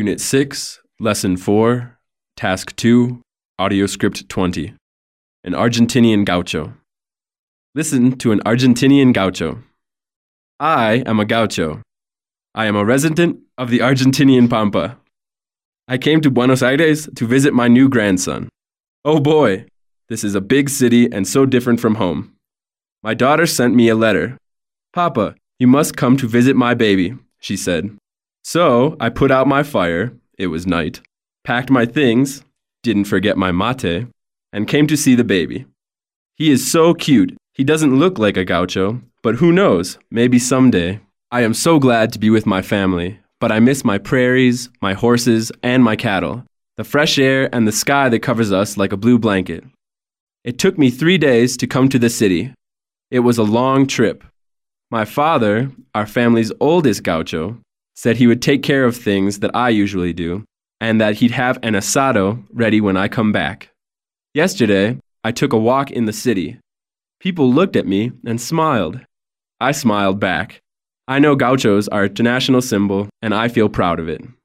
Unit 6, Lesson 4, Task 2, Audio Script 20. An Argentinian Gaucho. Listen to an Argentinian Gaucho. I am a gaucho. I am a resident of the Argentinian Pampa. I came to Buenos Aires to visit my new grandson. Oh boy, this is a big city and so different from home. My daughter sent me a letter. Papa, you must come to visit my baby, she said. So I put out my fire, it was night, packed my things, didn't forget my mate, and came to see the baby. He is so cute. He doesn't look like a gaucho, but who knows, maybe someday. I am so glad to be with my family, but I miss my prairies, my horses, and my cattle, the fresh air and the sky that covers us like a blue blanket. It took me 3 days to come to the city. It was a long trip. My father, our family's oldest gaucho, said he would take care of things that I usually do, and that he'd have an asado ready when I come back. Yesterday, I took a walk in the city. People looked at me and smiled. I smiled back. I know gauchos are a national symbol, and I feel proud of it.